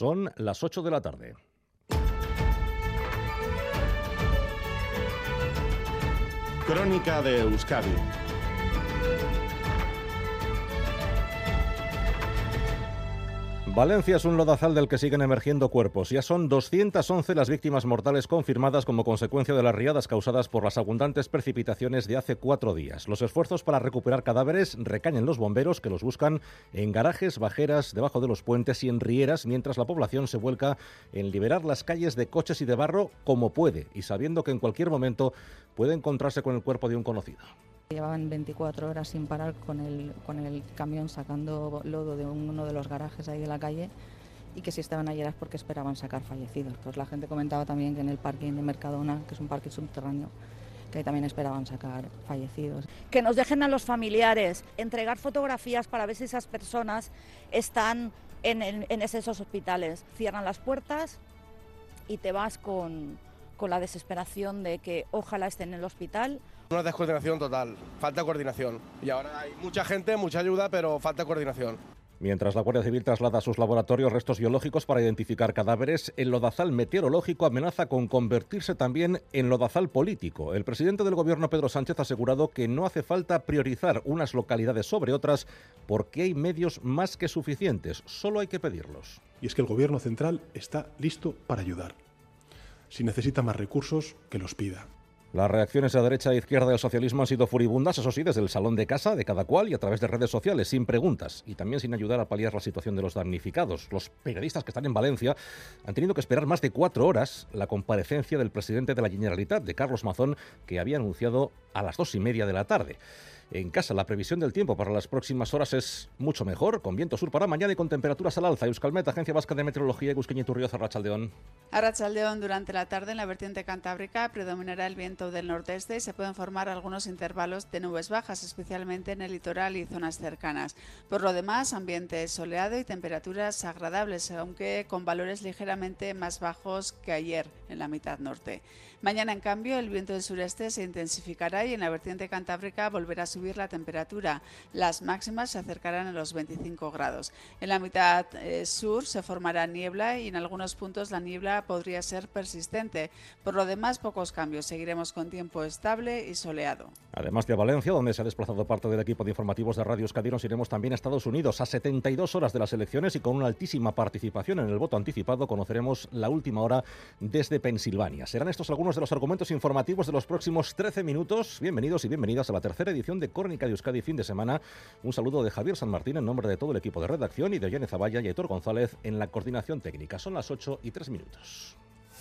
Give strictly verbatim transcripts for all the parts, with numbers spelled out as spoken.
Son las ocho de la tarde. Crónica de Euskadi. Valencia es un lodazal del que siguen emergiendo cuerpos. Ya son doscientas once las víctimas mortales confirmadas como consecuencia de las riadas causadas por las abundantes precipitaciones de hace cuatro días. Los esfuerzos para recuperar cadáveres recaen en los bomberos, que los buscan en garajes, bajeras, debajo de los puentes y en rieras, mientras la población se vuelca en liberar las calles de coches y de barro como puede, y sabiendo que en cualquier momento puede encontrarse con el cuerpo de un conocido. Llevaban veinticuatro horas sin parar con el, con el camión sacando lodo de uno de los garajes ahí de la calle, y que si estaban ayer es porque esperaban sacar fallecidos. Pues la gente comentaba también que en el parking de Mercadona, que es un parque subterráneo, que también esperaban sacar fallecidos. Que nos dejen a los familiares entregar fotografías para ver si esas personas están en, en, en esos hospitales. Cierran las puertas y te vas con, con la desesperación de que ojalá estén en el hospital. Una descoordinación total, falta coordinación. Y ahora hay mucha gente, mucha ayuda, pero falta coordinación. Mientras la Guardia Civil traslada a sus laboratorios restos biológicos para identificar cadáveres, el lodazal meteorológico amenaza con convertirse también en lodazal político. El presidente del Gobierno, Pedro Sánchez, ha asegurado que no hace falta priorizar unas localidades sobre otras porque hay medios más que suficientes, solo hay que pedirlos. Y es que el Gobierno central está listo para ayudar. Si necesita más recursos, que los pida. Las reacciones a derecha e izquierda del socialismo han sido furibundas, eso sí, desde el salón de casa de cada cual y a través de redes sociales, sin preguntas y también sin ayudar a paliar la situación de los damnificados. Los periodistas que están en Valencia han tenido que esperar más de cuatro horas la comparecencia del presidente de la Generalitat, de Carlos Mazón, que había anunciado a las dos y media de la tarde. En casa, la previsión del tiempo para las próximas horas es mucho mejor, con viento sur para mañana y con temperaturas al alza. Euskalmet, Agencia Vasca de Meteorología, Egusquiña Iturrioz, Arratsaldeón. Arratsaldeón, durante la tarde en la vertiente cantábrica predominará el viento del nordeste y se pueden formar algunos intervalos de nubes bajas, especialmente en el litoral y zonas cercanas. Por lo demás, ambiente soleado y temperaturas agradables, aunque con valores ligeramente más bajos que ayer en la mitad norte. Mañana, en cambio, el viento del sureste se intensificará y en la vertiente cantábrica volverá a subir la temperatura. Las máximas se acercarán a los veinticinco grados. En la mitad eh, sur se formará niebla y en algunos puntos la niebla podría ser persistente. Por lo demás, pocos cambios. Seguiremos con tiempo estable y soleado. Además de a Valencia, donde se ha desplazado parte del equipo de informativos de Radio Euskadi, nos iremos también a Estados Unidos. A setenta y dos horas de las elecciones y con una altísima participación en el voto anticipado, conoceremos la última hora desde Pensilvania. Serán estos algunos de los argumentos informativos de los próximos trece minutos. Bienvenidos y bienvenidas a la tercera edición de Crónica de Euskadi fin de semana. Un saludo de Javier San Martín en nombre de todo el equipo de redacción y de Ollane Zavalla y Aitor González en la coordinación técnica. Son las ocho y tres minutos.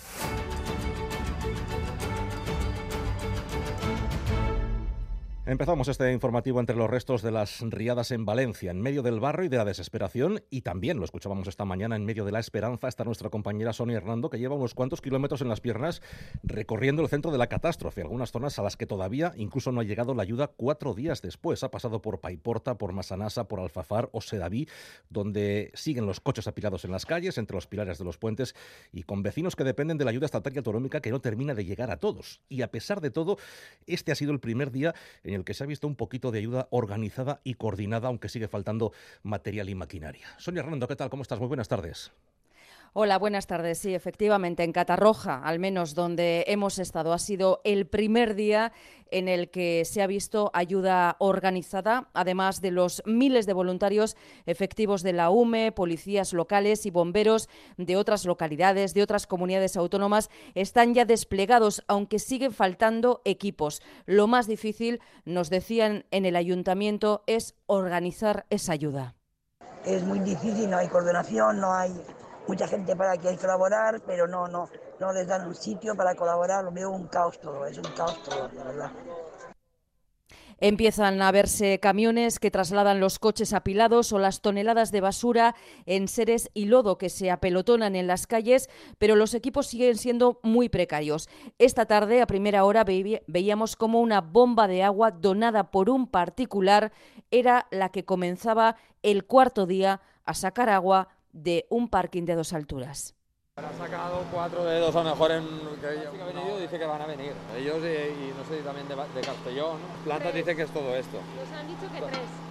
Empezamos este informativo entre los restos de las riadas en Valencia, en medio del barro y de la desesperación, y también, lo escuchábamos esta mañana, en medio de la esperanza, está nuestra compañera Sonia Hernando, que lleva unos cuantos kilómetros en las piernas recorriendo el centro de la catástrofe, algunas zonas a las que todavía incluso no ha llegado la ayuda cuatro días después. Ha pasado por Paiporta, por Massanassa, por Alfafar o Sedaví, donde siguen los coches apilados en las calles, entre los pilares de los puentes, y con vecinos que dependen de la ayuda estatal y autonómica que no termina de llegar a todos. Y a pesar de todo, este ha sido el primer día en en el que se ha visto un poquito de ayuda organizada y coordinada, aunque sigue faltando material y maquinaria. Sonia Hernando, ¿qué tal? ¿Cómo estás? Muy buenas tardes. Hola, buenas tardes. Sí, efectivamente, en Catarroja, al menos donde hemos estado, ha sido el primer día en el que se ha visto ayuda organizada, además de los miles de voluntarios efectivos de la U M E, policías locales y bomberos de otras localidades, de otras comunidades autónomas, están ya desplegados, aunque siguen faltando equipos. Lo más difícil, nos decían en el ayuntamiento, es organizar esa ayuda. Es muy difícil, no hay coordinación, no hay mucha gente para que hay que colaborar, pero no, no, no les dan un sitio para colaborar. Lo veo un caos todo, es un caos todo, la verdad. Empiezan a verse camiones que trasladan los coches apilados o las toneladas de basura, enseres y lodo que se apelotonan en las calles, pero los equipos siguen siendo muy precarios. Esta tarde, a primera hora, veíamos como una bomba de agua donada por un particular era la que comenzaba el cuarto día a sacar agua de un parking de dos alturas. Han sacado cuatro de dos, a lo mejor en que ha venido, dice que van a venir. Ellos y, y no sé, también de, de Castellón. Plantas dicen que es todo esto. Nos han dicho que tres.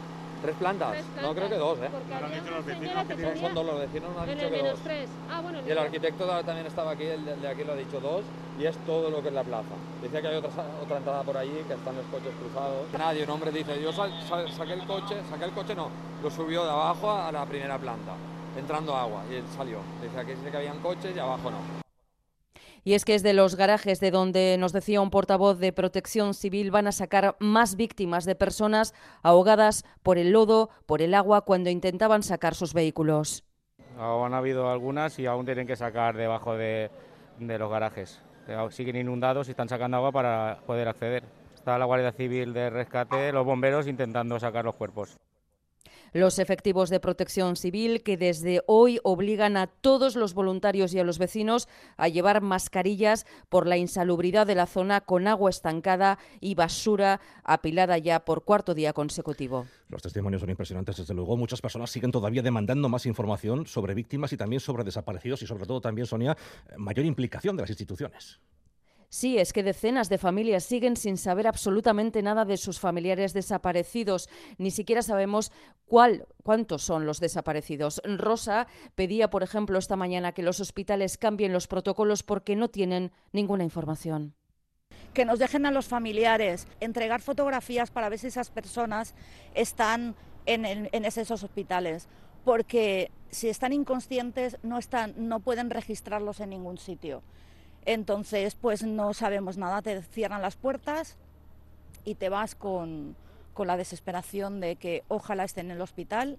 ¿Tres plantas? Tres plantas. No, creo que dos, ¿eh? Porque han dicho los vecinos señora que que Son, tenía son dos, los vecinos nos han en dicho el que menos dos. tres. Ah, bueno, Y el arquitecto también estaba aquí, el de, el de aquí lo ha dicho dos, y es todo lo que es la plaza. Decía que hay otra, otra entrada por allí, que están los coches cruzados. Nadie, un hombre dice, yo sal, sal, saqué el coche, saqué el coche no, lo subió de abajo a la primera planta, entrando agua, y él salió. Dice, aquí dice que habían coches y abajo no. Y es que es de los garajes de donde, nos decía un portavoz de Protección Civil, van a sacar más víctimas de personas ahogadas por el lodo, por el agua, cuando intentaban sacar sus vehículos. Han habido algunas y aún tienen que sacar debajo de, de los garajes. Siguen inundados y están sacando agua para poder acceder. Está la Guardia Civil de Rescate, los bomberos intentando sacar los cuerpos. Los efectivos de Protección Civil que desde hoy obligan a todos los voluntarios y a los vecinos a llevar mascarillas por la insalubridad de la zona, con agua estancada y basura apilada ya por cuarto día consecutivo. Los testimonios son impresionantes, desde luego. Muchas personas siguen todavía demandando más información sobre víctimas y también sobre desaparecidos y sobre todo también, Sonia, mayor implicación de las instituciones. Sí, es que decenas de familias siguen sin saber absolutamente nada de sus familiares desaparecidos. Ni siquiera sabemos cuál, cuántos son los desaparecidos. Rosa pedía, por ejemplo, esta mañana que los hospitales cambien los protocolos porque no tienen ninguna información. Que nos dejen a los familiares entregar fotografías para ver si esas personas están en, el, en esos hospitales. Porque si están inconscientes no, están, no pueden registrarlos en ningún sitio. Entonces, pues no sabemos nada, te cierran las puertas y te vas con, con la desesperación de que ojalá estén en el hospital.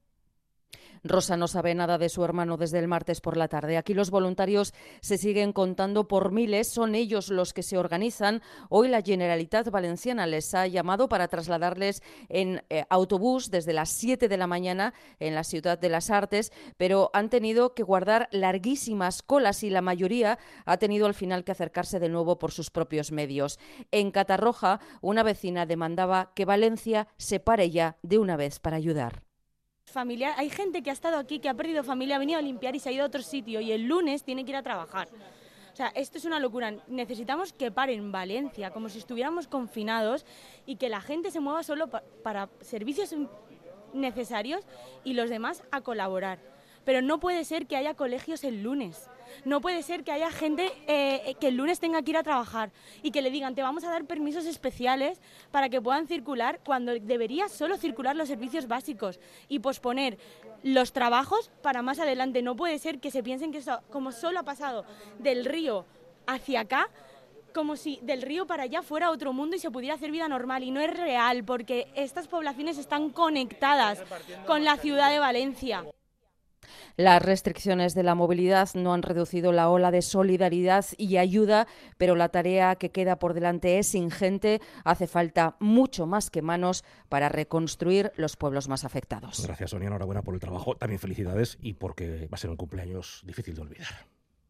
Rosa no sabe nada de su hermano desde el martes por la tarde. Aquí los voluntarios se siguen contando por miles, son ellos los que se organizan. Hoy la Generalitat Valenciana les ha llamado para trasladarles en eh, autobús desde las siete de la mañana en la Ciutat de las Artes, pero han tenido que guardar larguísimas colas y la mayoría ha tenido al final que acercarse de nuevo por sus propios medios. En Catarroja, una vecina demandaba que Valencia se pare ya de una vez para ayudar. Familiar, hay gente que ha estado aquí, que ha perdido familia, ha venido a limpiar y se ha ido a otro sitio y el lunes tiene que ir a trabajar. O sea, esto es una locura. Necesitamos que paren Valencia, como si estuviéramos confinados, y que la gente se mueva solo pa- para servicios necesarios y los demás a colaborar. Pero no puede ser que haya colegios el lunes. No puede ser que haya gente eh, que el lunes tenga que ir a trabajar y que le digan, te vamos a dar permisos especiales para que puedan circular, cuando debería solo circular los servicios básicos, y posponer los trabajos para más adelante. No puede ser que se piensen que eso, como solo ha pasado del río hacia acá, como si del río para allá fuera otro mundo y se pudiera hacer vida normal, y no es real, porque estas poblaciones están conectadas con la ciudad de Valencia. Las restricciones de la movilidad no han reducido la ola de solidaridad y ayuda, pero la tarea que queda por delante es ingente. Hace falta mucho más que manos para reconstruir los pueblos más afectados. Gracias, Sonia. Enhorabuena por el trabajo. También felicidades y porque va a ser un cumpleaños difícil de olvidar.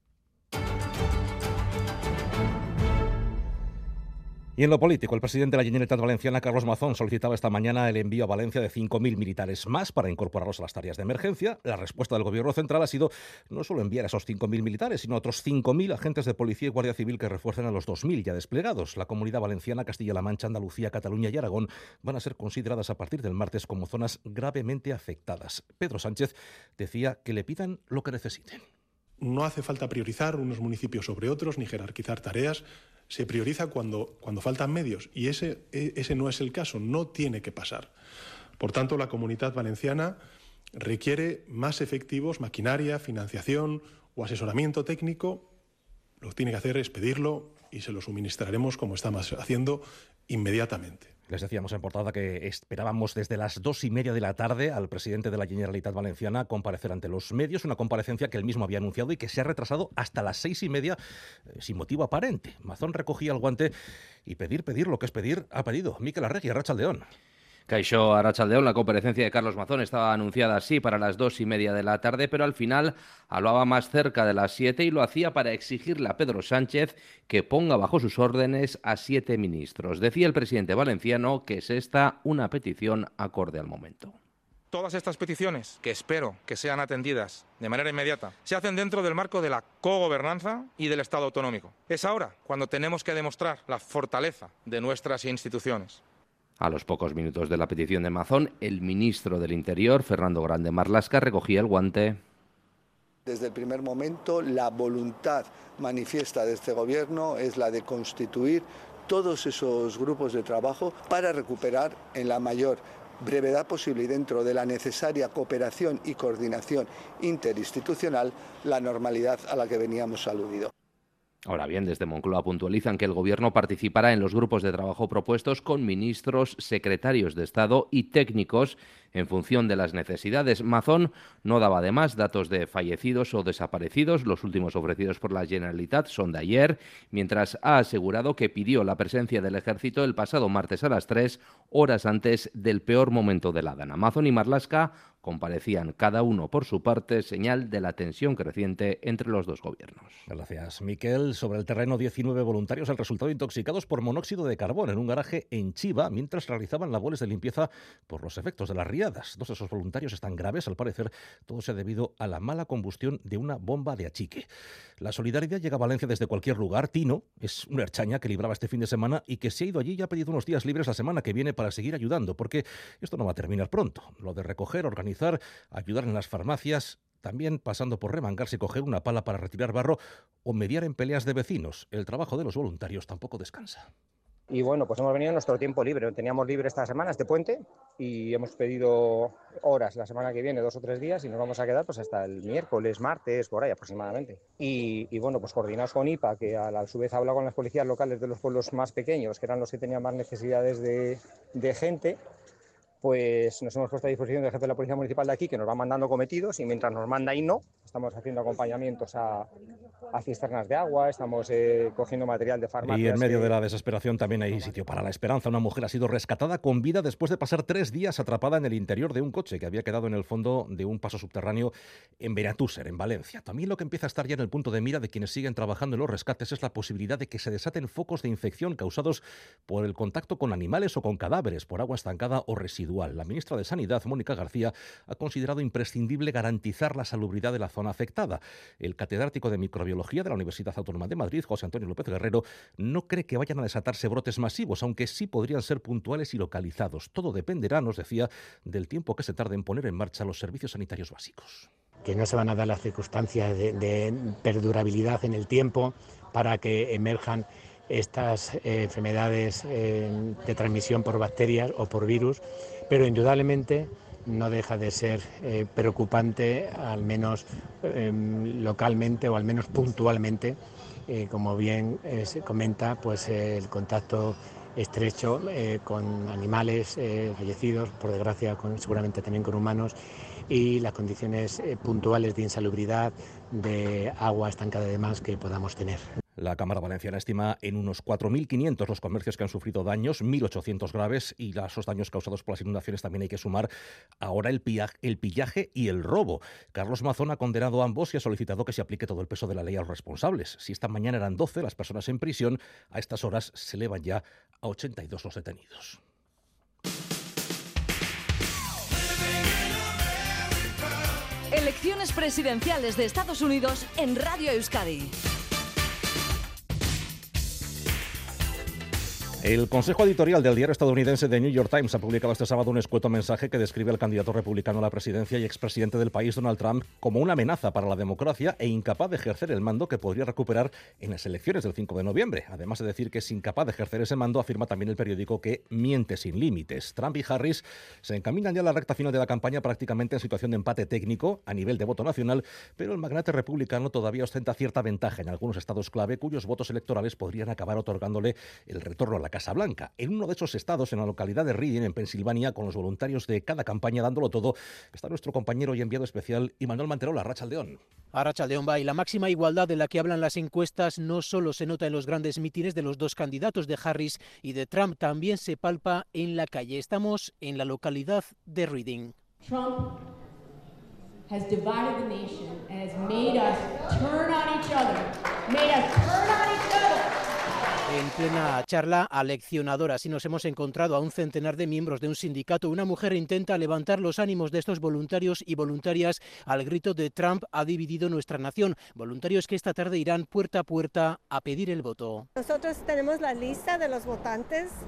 Y en lo político, el presidente de la Generalitat Valenciana, Carlos Mazón, solicitaba esta mañana el envío a Valencia de cinco mil militares más para incorporarlos a las tareas de emergencia. La respuesta del Gobierno central ha sido no solo enviar a esos cinco mil militares, sino a otros cinco mil agentes de policía y guardia civil que refuercen a los dos mil ya desplegados. La Comunidad Valenciana, Castilla-La Mancha, Andalucía, Cataluña y Aragón van a ser consideradas a partir del martes como zonas gravemente afectadas. Pedro Sánchez decía que le pidan lo que necesiten. No hace falta priorizar unos municipios sobre otros ni jerarquizar tareas. Se prioriza cuando, cuando faltan medios y ese, ese no es el caso, no tiene que pasar. Por tanto, la Comunidad Valenciana requiere más efectivos, maquinaria, financiación o asesoramiento técnico. Lo que tiene que hacer es pedirlo y se lo suministraremos, como estamos haciendo, inmediatamente. Les decíamos en portada que esperábamos desde las dos y media de la tarde al presidente de la Generalitat Valenciana comparecer ante los medios, una comparecencia que él mismo había anunciado y que se ha retrasado hasta las seis y media eh, sin motivo aparente. Mazón recogía el guante y pedir, pedir lo que es pedir, ha pedido. Mikel Arregui, Arratsaldeon. Kaixo, Arratsaldeon. La comparecencia de Carlos Mazón estaba anunciada así para las dos y media de la tarde, pero al final hablaba más cerca de las siete y lo hacía para exigirle a Pedro Sánchez que ponga bajo sus órdenes a siete ministros. Decía el presidente valenciano que es esta una petición acorde al momento. Todas estas peticiones, que espero que sean atendidas de manera inmediata, se hacen dentro del marco de la cogobernanza y del Estado autonómico. Es ahora cuando tenemos que demostrar la fortaleza de nuestras instituciones. A los pocos minutos de la petición de Mazón, el ministro del Interior, Fernando Grande Marlaska, recogía el guante. Desde el primer momento, la voluntad manifiesta de este Gobierno es la de constituir todos esos grupos de trabajo para recuperar en la mayor brevedad posible y dentro de la necesaria cooperación y coordinación interinstitucional la normalidad a la que veníamos aludido. Ahora bien, desde Moncloa puntualizan que el Gobierno participará en los grupos de trabajo propuestos con ministros, secretarios de Estado y técnicos en función de las necesidades. Mazón no daba además datos de fallecidos o desaparecidos. Los últimos ofrecidos por la Generalitat son de ayer, mientras ha asegurado que pidió la presencia del Ejército el pasado martes a las tres, horas antes del peor momento de la Dana. Mazón y Marlaska comparecían cada uno por su parte, señal de la tensión creciente entre los dos gobiernos. Gracias, Miquel. Sobre el terreno, diecinueve voluntarios han resultado intoxicados por monóxido de carbón en un garaje en Chiva mientras realizaban labores de limpieza por los efectos de las riadas. Dos de esos voluntarios están graves, al parecer todo se ha debido a la mala combustión de una bomba de achique. La solidaridad llega a Valencia desde cualquier lugar. Tino es una erchaña que libraba este fin de semana y que se ha ido allí y ha pedido unos días libres la semana que viene para seguir ayudando, porque esto no va a terminar pronto. Lo de recoger, organizar, ayudar en las farmacias, también pasando por remangarse y coger una pala para retirar barro o mediar en peleas de vecinos. El trabajo de los voluntarios tampoco descansa. Y bueno, pues hemos venido en nuestro tiempo libre. Teníamos libre esta semana, este puente, y hemos pedido horas la semana que viene, dos o tres días, y nos vamos a quedar pues hasta el miércoles, martes, por ahí aproximadamente. Y, y bueno, pues coordinados con I P A, que a, la, a su vez ha hablado con las policías locales de los pueblos más pequeños, que eran los que tenían más necesidades de, de gente, pues nos hemos puesto a disposición del jefe de la Policía Municipal de aquí, que nos va mandando cometidos, y mientras nos manda y no, estamos haciendo acompañamientos a, a cisternas de agua, estamos eh, cogiendo material de farmacias. Y en medio que... de la desesperación también hay sitio para la esperanza. Una mujer ha sido rescatada con vida después de pasar tres días atrapada en el interior de un coche que había quedado en el fondo de un paso subterráneo en Benetúser, en Valencia. También lo que empieza a estar ya en el punto de mira de quienes siguen trabajando en los rescates es la posibilidad de que se desaten focos de infección causados por el contacto con animales o con cadáveres, por agua estancada o residual. La ministra de Sanidad, Mónica García, ha considerado imprescindible garantizar la salubridad de la zona afectada. El catedrático de Microbiología de la Universidad Autónoma de Madrid, José Antonio López Guerrero, no cree que vayan a desatarse brotes masivos, aunque sí podrían ser puntuales y localizados. Todo dependerá, nos decía, del tiempo que se tarde en poner en marcha los servicios sanitarios básicos. Que no se van a dar las circunstancias de, de perdurabilidad en el tiempo para que emerjan estas eh, enfermedades eh, de transmisión por bacterias o por virus, pero indudablemente no deja de ser eh, preocupante, al menos eh, localmente o al menos puntualmente, eh, como bien eh, se comenta, pues eh, el contacto estrecho eh, con animales eh, fallecidos, por desgracia con, seguramente también con humanos, y las condiciones eh, puntuales de insalubridad, de agua estancada y demás que podamos tener. La Cámara Valenciana estima en unos cuatro mil quinientos los comercios que han sufrido daños, mil ochocientos graves, y a esos daños causados por las inundaciones también hay que sumar ahora el pillaje, el pillaje y el robo. Carlos Mazón ha condenado a ambos y ha solicitado que se aplique todo el peso de la ley a los responsables. Si esta mañana eran doce las personas en prisión, a estas horas se elevan ya a ochenta y dos los detenidos. Elecciones presidenciales de Estados Unidos en Radio Euskadi. El consejo editorial del diario estadounidense The New York Times ha publicado este sábado un escueto mensaje que describe al candidato republicano a la presidencia y expresidente del país, Donald Trump, como una amenaza para la democracia e incapaz de ejercer el mando que podría recuperar en las elecciones del cinco de noviembre. Además de decir que es incapaz de ejercer ese mando, afirma también el periódico que miente sin límites. Trump y Harris se encaminan ya a la recta final de la campaña prácticamente en situación de empate técnico a nivel de voto nacional, pero el magnate republicano todavía ostenta cierta ventaja en algunos estados clave cuyos votos electorales podrían acabar otorgándole el retorno a la Casa Blanca. En uno de esos estados, en la localidad de Reading, en Pensilvania, con los voluntarios de cada campaña dándolo todo, está nuestro compañero y enviado especial Imanol Manterola. Arratsaldeón. Arratsaldeón va, y la máxima igualdad de la que hablan las encuestas no solo se nota en los grandes mítines de los dos candidatos, de Harris y de Trump, también se palpa en la calle. Estamos en la localidad de Reading. Trump has divided the nation and has made us turn on each other. Made us turn on each other. En plena charla aleccionadora, sí nos hemos encontrado a un centenar de miembros de un sindicato. Una mujer intenta levantar los ánimos de estos voluntarios y voluntarias al grito de Trump ha dividido nuestra nación. Voluntarios que esta tarde irán puerta a puerta a pedir el voto. Nosotros tenemos la lista de los votantes,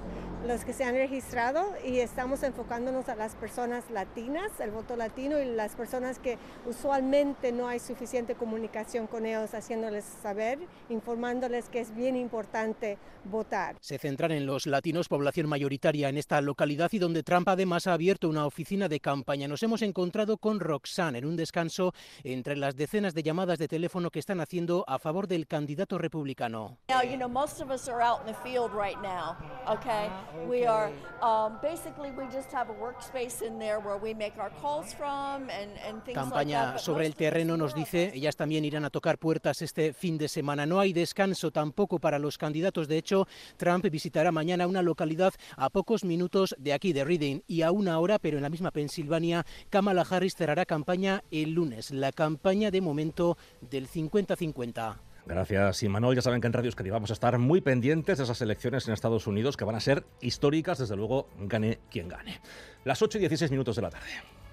los que se han registrado, y estamos enfocándonos a las personas latinas, el voto latino, y las personas que usualmente no hay suficiente comunicación con ellos, haciéndoles saber, informándoles que es bien importante votar. Se centran en los latinos, población mayoritaria en esta localidad, y donde Trump además ha abierto una oficina de campaña. Nos hemos encontrado con Roxanne en un descanso entre las decenas de llamadas de teléfono que están haciendo a favor del candidato republicano. Now, you know, most of us are out in the field right now, okay? We are, um, basically we just have a workspace in there where we make our calls from and, and things Campaña like that. sobre el terreno, nos dice. Ellas también irán a tocar puertas este fin de semana. No hay descanso tampoco para los candidatos. De hecho, Trump visitará mañana una localidad a pocos minutos de aquí, de Reading, y a una hora, pero en la misma Pensilvania, Kamala Harris cerrará campaña el lunes. La campaña de momento del cincuenta cincuenta. Gracias, Imanol. Ya saben que en Radio Euskadi vamos a estar muy pendientes de esas elecciones en Estados Unidos que van a ser históricas, desde luego, gane quien gane. Las ocho y dieciséis minutos de la tarde.